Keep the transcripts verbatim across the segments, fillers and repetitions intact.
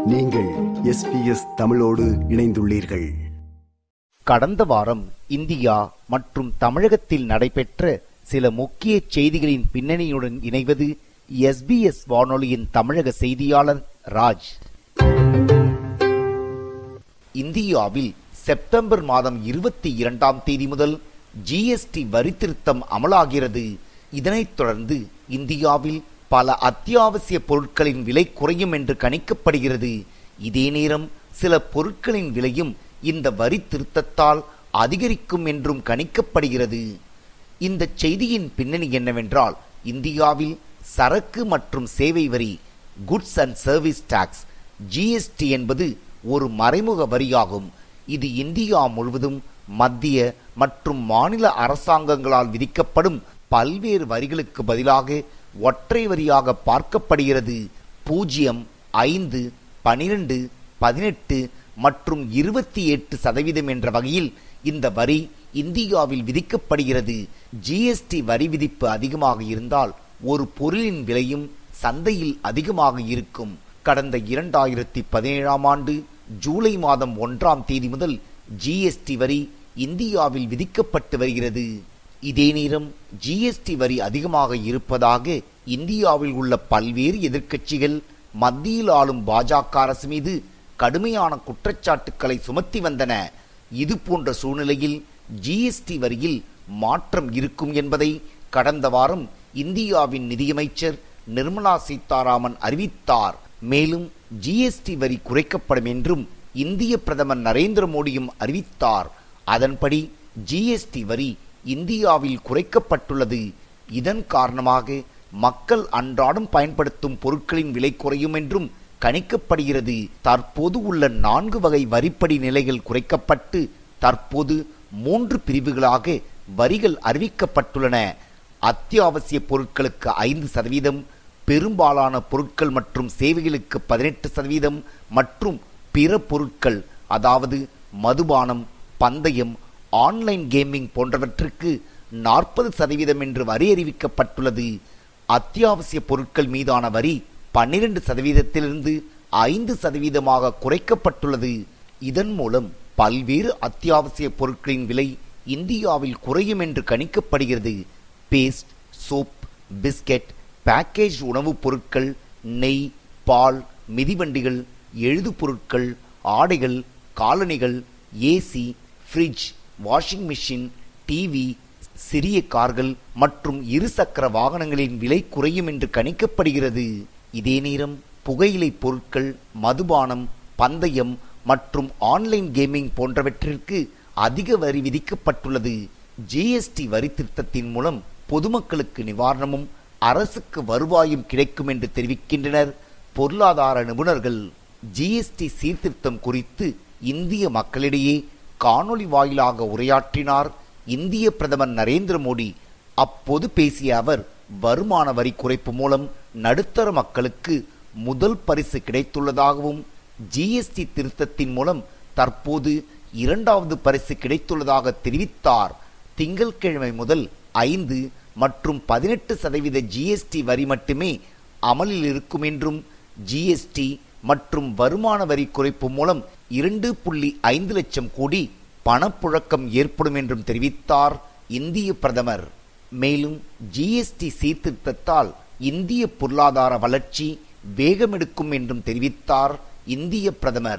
நீங்கள் S B S தமிழோடு இணைந்துள்ளீர்கள். கடந்த வாரம் இந்தியா மற்றும் தமிழகத்தில் நடைபெற்ற சில முக்கிய செய்திகளின் பின்னணியுடன் இணைவது எஸ் பி எஸ் வானொலியின் தமிழக செய்தியாளர் ராஜ். இந்தியாவில் செப்டம்பர் மாதம் இருபத்தி இரண்டாம் தேதி முதல் ஜி எஸ் டி வரி திருத்தம் அமலாகிறது. இதனைத் தொடர்ந்து இந்தியாவில் பல அத்தியாவசிய பொருட்களின் விலை குறையும் என்று கணிக்கப்படுகிறது. இதே நேரம் சில பொருட்களின் விலையும் இந்த வரி திருத்தத்தால் அதிகரிக்கும் என்றும் கணிக்கப்படுகிறது. இந்த செய்தியின் பின்னணி என்னவென்றால், இந்தியாவில் சரக்கு மற்றும் சேவை வரி goods and service tax G S T என்பது ஒரு மறைமுக வரியாகும். இது இந்தியா முழுவதும் மத்திய மற்றும் மாநில அரசாங்கங்களால் விதிக்கப்படும் பல்வேறு வரிகளுக்கு பதிலாக ஒற்றை வரியாக பார்க்கப்படுகிறது. பூஜ்ஜியம், ஐந்து, பனிரெண்டு, பதினெட்டு மற்றும் இருபத்தி எட்டு சதவீதம் என்ற வகையில் இந்த வரி இந்தியாவில் விதிக்கப்படுகிறது. ஜி எஸ் டி வரி விதிப்பு அதிகமாக இருந்தால் ஒரு பொருளின் விலையும் சந்தையில் அதிகமாக இருக்கும். கடந்த இரண்டாயிரத்தி பதினேழாம் ஆண்டு ஜூலை மாதம் ஒன்றாம் தேதி முதல் ஜி எஸ் டி வரி இந்தியாவில் விதிக்கப்பட்டு வருகிறது. இதே நேரம் ஜி எஸ் டி வரி அதிகமாக இருப்பதாக இந்தியாவில் உள்ள பல்வேறு எதிர்க்கட்சிகள் மத்தியில் ஆளும் பாஜக அரசு மீது கடுமையான குற்றச்சாட்டுக்களை சுமத்தி வந்தன. இது போன்ற சூழ்நிலையில் ஜி எஸ் டி வரியில் மாற்றம் இருக்கும் என்பதை கடந்த வாரம் இந்தியாவின் நிதியமைச்சர் நிர்மலா சீதாராமன் அறிவித்தார். மேலும் ஜி எஸ் டி வரி குறைக்கப்படும் என்றும் இந்திய பிரதமர் நரேந்திர மோடியும் அறிவித்தார். அதன்படி ஜி எஸ் டி வரி இந்தியாவில் குறைக்கப்பட்டுள்ளது. இதன் காரணமாக மக்கள் அன்றாடம் பயன்படுத்தும் பொருட்களின் விலை குறையும் என்றும் கணிக்கப்படுகிறது. தற்போது உள்ள நான்கு வகை வரிப்படி நிலைகள் குறைக்கப்பட்டு தற்போது மூன்று பிரிவுகளாக வரிகள் அறிவிக்கப்பட்டுள்ளன. அத்தியாவசிய பொருட்களுக்கு ஐந்து சதவீதம், பெரும்பாலான பொருட்கள் மற்றும் சேவைகளுக்கு பதினெட்டு சதவீதம் மற்றும் பிற பொருட்கள், அதாவது மதுபானம், பந்தயம், ஆன்லைன் கேமிங் போன்றவற்றுக்கு நாற்பது சதவீதம் என்று வரி அறிவிக்கப்பட்டுள்ளது. அத்தியாவசிய பொருட்கள் மீதான வரி பன்னிரண்டு சதவீதத்திலிருந்து ஐந்து சதவீதமாக குறைக்கப்பட்டுள்ளது. இதன் மூலம் பல்வேறு அத்தியாவசிய பொருட்களின் விலை இந்தியாவில் குறையும் என்று கணிக்கப்படுகிறது. பேஸ்ட், சோப், பிஸ்கெட், பேக்கேஜ் உணவுப் பொருட்கள், நெய், பால், மிதிவண்டிகள், எழுது பொருட்கள், ஆடைகள், காலணிகள், AC, fridge, washing machine, TV, சிறிய கார்கள் மற்றும் இருசக்கர வாகனங்களின் விலை குறையும் என்று கணிக்கப்படுகிறது. இதே நேரம் புகையிலை பொருட்கள், மதுபானம், பந்தயம் மற்றும் ஆன்லைன் கேமிங் போன்றவற்றிற்கு அதிக வரி விதிக்கப்பட்டுள்ளது. ஜி எஸ் டி வரி திருத்தத்தின் மூலம் பொதுமக்களுக்கு நிவாரணமும் அரசுக்கு வருவாயும் கிடைக்கும் என்று தெரிவிக்கின்றனர் பொருளாதார நிபுணர்கள். ஜி எஸ் டி சீர்திருத்தம் குறித்து இந்திய மக்களிடையே காணொலி வாயிலாக உரையாற்றினார் இந்திய பிரதமர் நரேந்திர மோடி. அப்போது பேசிய அவர், வருமான வரி குறைப்பு மூலம் நடுத்தர மக்களுக்கு முதல் பரிசு கிடைத்துள்ளதாகவும் ஜி எஸ் டி திருத்தத்தின் மூலம் தற்போது இரண்டாவது பரிசு கிடைத்துள்ளதாக தெரிவித்தார். திங்கட்கிழமை முதல் ஐந்து மற்றும் பதினெட்டு சதவீத ஜி எஸ் டி வரி மட்டுமே அமலில் இருக்கும் என்றும் ஜி எஸ் டி மற்றும் வருமான வரி குறைப்பு மூலம் இரண்டு புள்ளி ஐந்து லட்சம் கோடி பணப்புழக்கம் ஏற்படும் என்றும் தெரிவித்தார் இந்திய பிரதமர். மேலும் ஜி எஸ் டி சீர்திருத்தத்தால் இந்திய பொருளாதார வளர்ச்சி வேகமெடுக்கும் என்றும் தெரிவித்தார் இந்திய பிரதமர்.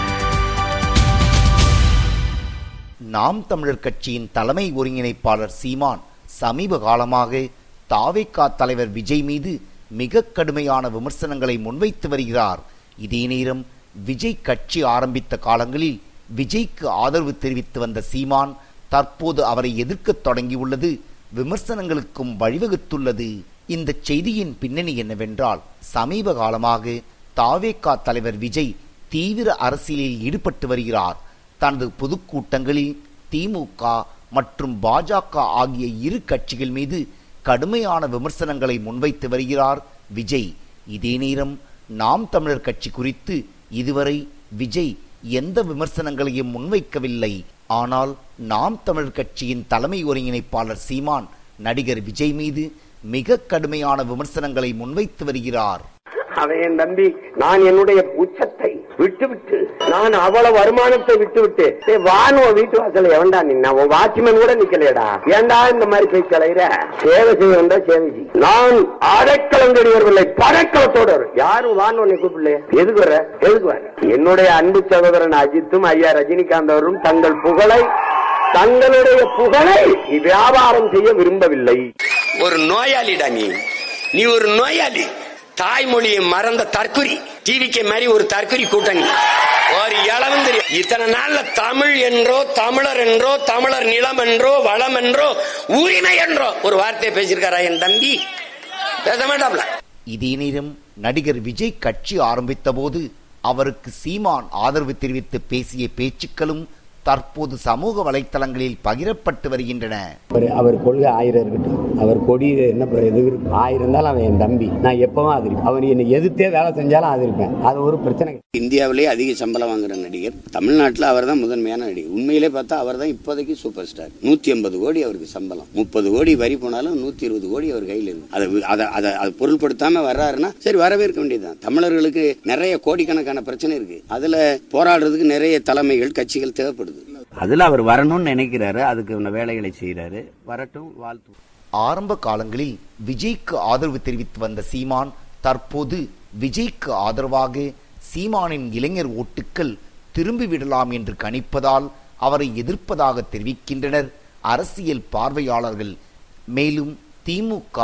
நாம் தமிழர் கட்சியின் தலைமை ஒருங்கிணைப்பாளர் சீமான் சமீப காலமாக தாவேகா தலைவர் விஜய் மீது மிக கடுமையான விமர்சனங்களை முன்வைத்து வருகிறார். இதே நேரம் விஜய் கட்சி ஆரம்பித்த காலங்களில் விஜய்க்கு ஆதரவு தெரிவித்து வந்த சீமான் தற்போது அவரை எதிர்க்க தொடங்கியுள்ளது விமர்சனங்களுக்கும் வழிவகுத்துள்ளது. இந்த செய்தியின் பின்னணி என்னவென்றால், சமீப காலமாக தாவேகா தலைவர் விஜய் தீவிர அரசியலில் ஈடுபட்டு வருகிறார். தனது பொதுக்கூட்டங்களில் திமுக மற்றும் பாஜக ஆகிய இரு கட்சிகள் மீது கடுமையான விமர்சனங்களை முன்வைத்து வருகிறார் விஜய். இதே நேரம் நாம் தமிழர் கட்சி குறித்து இதுவரை விஜய் எந்த விமர்சனங்களையும் முன்வைக்கவில்லை. ஆனால் நாம் தமிழர் கட்சியின் தலைமை ஒருங்கிணைப்பாளர் சீமான் நடிகர் விஜய் மீது மிக கடுமையான விமர்சனங்களை முன்வைத்து வருகிறார். அதை என் தம்பி, நான் என்னுடைய உச்சத்தை விட்டு விட்டு நான் அவ்வளவு வருமானத்தை விட்டு விட்டு வான் வீட்டு வாசல எவன்டா நின்னா உன் வாட்ச்மேன் கூட நிக்கலையடா, ஏண்டா இந்த மாதிரி போய் கலையிற? சேவை செய்ய வந்தா சேவை செய். நான் அடைக்கலம் தெரியவில்லை, படைக்கலத்தோட யாரும் வான் உன்னை கூப்பிடல. எதுக்கு வர எதுக்கு வர? என்னுடைய அன்பு சகோதரன் அஜித்தும் ஐயா ரஜினிகாந்த் அவரும் தங்கள் புகழை தங்களுடைய புகழை வியாபாரம் செய்ய விரும்பவில்லை. ஒரு நோயாளிடா நீ, நீ ஒரு நோயாளி. தாய்மொழியை மறந்த தற்குறி, டிவிக்கு மாதிரி ஒரு தற்குறி கூட்டணி, ஒரு இளவும் தெரியும். இத்தனை நாள்ல தமிழ் என்றோ தமிழர் என்றோ தமிழர் நிலம் என்றோ வளம் என்றோ உரிமை என்றோ ஒரு வார்த்தையை பேசியிருக்காரா என் தம்பி? பேச மாட்டாப்ல. இதே நேரம் நடிகர் விஜய் கட்சி ஆரம்பித்த போது அவருக்கு சீமான் ஆதரவு தெரிவித்து பேசிய பேச்சுக்களும் தற்போது சமூக வலைத்தளங்களில் பகிரப்பட்டு வருகின்றன. அவர் கொள்கை ஆயிரம் இருக்கட்டும், அவர் கொடி என்ன எது ஆயிரம் இருந்தாலும் அவன் என் தம்பி, நான் எப்பவும் ஆதரிப்பேன். அவன் என்னை எதிர்த்தே வேலை செஞ்சாலும் ஆதரிப்பேன், அது ஒரு பிரச்சனை. இந்தியாவிலேயே அதிக சம்பளம் வாங்குற நடிகர் தமிழ்நாட்டில் அவர் தான் முதன்மையான நடிகர். உண்மையிலே பார்த்தா அவர் தான் இப்போதைக்கு சூப்பர் ஸ்டார். நூத்தி ஐம்பது கோடி அவருக்கு சம்பளம், முப்பது கோடி வரி போனாலும் நூத்தி இருபது கோடி அவர் கையில் இருக்கு. அதை அதை அதை பொருள்படுத்தாம வர்றாருன்னா சரி, வரவேற்க வேண்டியதுதான். தமிழர்களுக்கு நிறைய கோடிக்கணக்கான பிரச்சனை இருக்கு, அதுல போராடுறதுக்கு நிறைய தலைமைகள் கட்சிகள் தேவைப்படுது. அதுல அவர் வரணும்னு நினைக்கிறாரு, அதுக்கு வேலைகளை செய்யறாரு, வரட்டும், வாழ்த்து. ஆரம்ப காலங்களில் விஜய்க்கு ஆதரவு தெரிவித்து வந்த சீமான் தற்போது விஜய்க்கு ஆதரவாக சீமானின் இளைஞர் ஓட்டுக்கள் திரும்பிவிடலாம் என்று கணிப்பதால் அவரை எதிர்ப்பதாக தெரிவிக்கின்றனர் அரசியல் பார்வையாளர்கள். மேலும் திமுக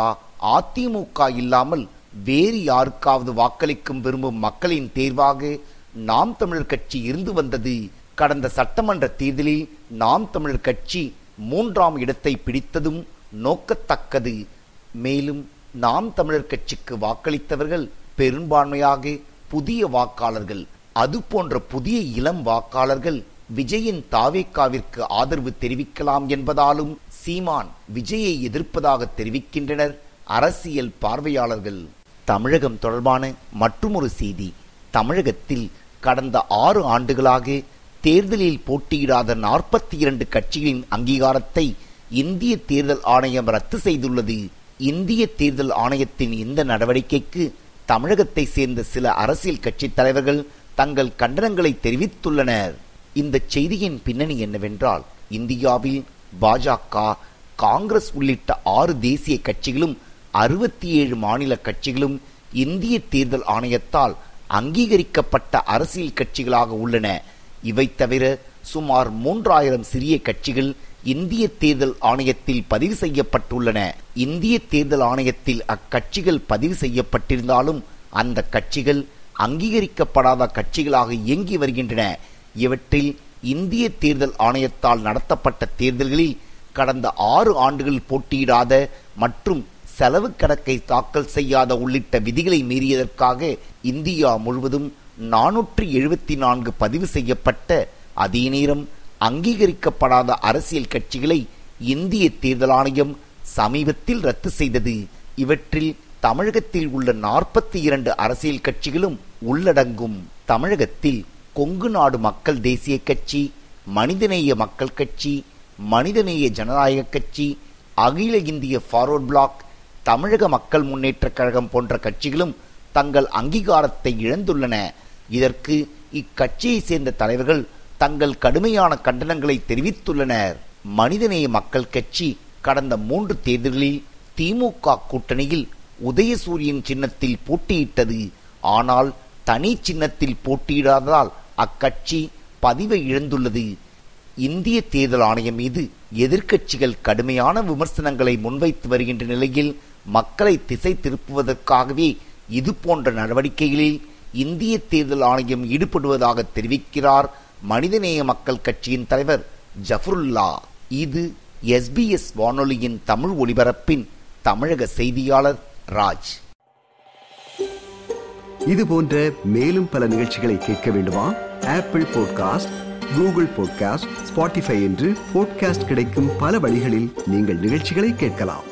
அதிமுக இல்லாமல் வேறு யாருக்காவது வாக்களிக்கும் விரும்பும் மக்களின் தேர்வாக நாம் தமிழர் கட்சி இருந்து வந்தது. கடந்த சட்டமன்ற தேர்தலில் நாம் தமிழர் கட்சி மூன்றாம் இடத்தை பிடித்ததும் நோக்கத்தக்கது. மேலும் நாம் தமிழர் கட்சிக்கு வாக்களித்தவர்கள் பெரும்பான்மையாக புதிய வாக்காளர்கள். அது போன்ற புதிய இளம் வாக்காளர்கள் விஜயின் தாவேக்காவிற்கு ஆதரவு தெரிவிக்கலாம் என்பதாலும் சீமான் விஜயை எதிர்ப்பதாக தெரிவிக்கின்றனர் அரசியல் பார்வையாளர்கள். தமிழகம் தொடர்பான மற்றுமொரு செய்தி. தமிழகத்தில் கடந்த ஆறு ஆண்டுகளாக தேர்தலில் போட்டியிடாத நாற்பத்தி இரண்டு கட்சிகளின் அங்கீகாரத்தை இந்திய தேர்தல் ஆணையம் ரத்து செய்துள்ளது. இந்திய தேர்தல் ஆணையத்தின் இந்த நடவடிக்கைக்கு தமிழகத்தை சேர்ந்த சில அரசியல் கட்சி தலைவர்கள் தங்கள் கண்டனங்களை தெரிவித்துள்ளனர். இந்த செய்தியின் பின்னணி என்னவென்றால், இந்தியாவில் பாஜக, காங்கிரஸ் உள்ளிட்ட ஆறு தேசிய கட்சிகளும் அறுபத்தி ஏழு மாநில கட்சிகளும் இந்திய தேர்தல் ஆணையத்தால் அங்கீகரிக்கப்பட்ட அரசியல் கட்சிகளாக உள்ளன. இவை தவிர சுமார் மூன்றாயிரம் சிறிய கட்சிகள் இந்திய தேர்தல் ஆணையத்தில் பதிவு செய்யப்பட்டுள்ளன. இந்திய தேர்தல் ஆணையத்தில் அக்கட்சிகள் பதிவு செய்யப்பட்டிருந்தாலும் அந்த கட்சிகள் அங்கீகரிக்கப்படாத கட்சிகளாக இயங்கி வருகின்றன. இவற்றில் இந்திய தேர்தல் ஆணையத்தால் நடத்தப்பட்ட தேர்தல்களில் கடந்த ஆறு ஆண்டுகள் போட்டியிடாத மற்றும் செலவு கணக்கை தாக்கல் செய்யாத உள்ளிட்ட விதிகளை மீறியதற்காக இந்தியா முழுவதும் நானூற்றி எழுபத்தி நான்கு பதிவு செய்யப்பட்ட அதே நேரம் அங்கீகரிக்கப்படாத அரசியல் கட்சிகளை இந்திய தேர்தல் ஆணையம் சமீபத்தில் ரத்து செய்தது. இவற்றில் தமிழகத்தில் உள்ள நாற்பத்தி இரண்டு அரசியல் கட்சிகளும் உள்ளடங்கும். தமிழகத்தில் கொங்கு நாடு மக்கள் தேசிய கட்சி, மனிதநேய மக்கள் கட்சி, மனிதநேய ஜனநாயக கட்சி, அகில இந்திய ஃபார்வர்ட் பிளாக், தமிழக மக்கள் முன்னேற்ற கழகம் போன்ற கட்சிகளும் தங்கள் அங்கீகாரத்தை இழந்துள்ளன. இதற்கு இக்கட்சியை சேர்ந்த தலைவர்கள் தங்கள் கடுமையான கண்டனங்களை தெரிவித்துள்ளனர். மனிதநேய மக்கள் கட்சி கடந்த மூன்று தேர்தல்களில் திமுக கூட்டணியில் உதயசூரியன் சின்னத்தில் போட்டியிட்டது. ஆனால் தனி சின்னத்தில் போட்டியிடாததால் அக்கட்சி பதிவை இழந்துள்ளது. இந்திய தேர்தல் ஆணையம் மீது எதிர்க்கட்சிகள் கடுமையான விமர்சனங்களை முன்வைத்து வருகின்ற நிலையில் மக்களை திசை திருப்புவதற்காகவே இது போன்ற நடவடிக்கைகளில் இந்திய தேர்தல் ஆணையம் ஈடுபடுவதாக தெரிவிக்கிறார் மனிதநேய மக்கள் கட்சியின் தலைவர் ஜஃபருல்லா. இது எஸ் பி எஸ் வானொலியின் தமிழ் ஒலிபரப்பின் தமிழக செய்தியாளர் ராஜ். இது போன்ற மேலும் பல நிகழ்ச்சிகளை கேட்க வேண்டுமா? Apple podcast, Google podcast, Spotify என்று பாட்காஸ்ட் கிடைக்கும் பல வழிகளில் நீங்கள் நிகழ்ச்சிகளை கேட்கலாம்.